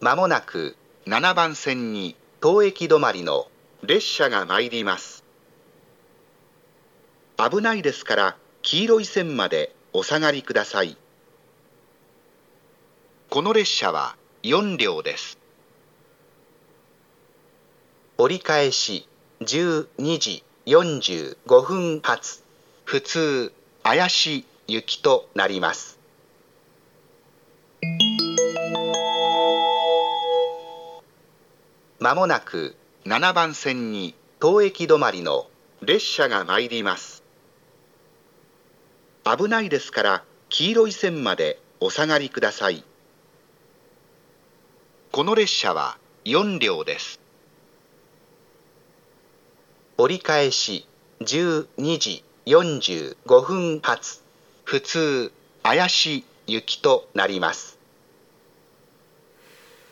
まもなく7番線に当駅止まりの列車が参ります。危ないですから黄色い線までお下がりください。この列車は4両です。折り返し12時45分発、普通綾市行きとなります。まもなく7番線に当駅止まりの列車が参ります。危ないですから黄色い線までお下がりください。この列車は4両です。折り返し12時45分発、普通綾市行きとなります。